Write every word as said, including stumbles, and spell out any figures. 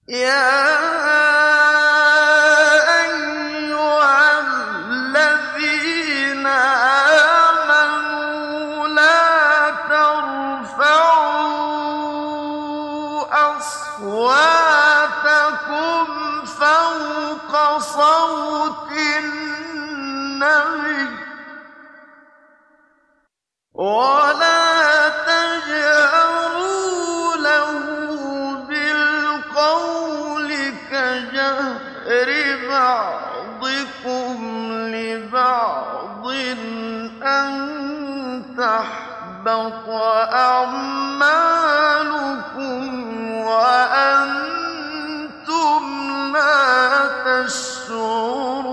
يَا أَيُّهَا الَّذِينَ آمَنُوا لَا تَرْفَعُوا أَصْوَاتَكُمْ فَوْقَ صَوْتِ النَّبِيِّ وَلَا تَجْهَرُوا لَهُ بِالْقَوْلِ كَجَهْرِ بَعْضِكُمْ لِبَعْضٍ أَن تَحْبَطَ أَعْمَالُكُمْ وَأَنتُمْ لَا تَشْعُرُونَ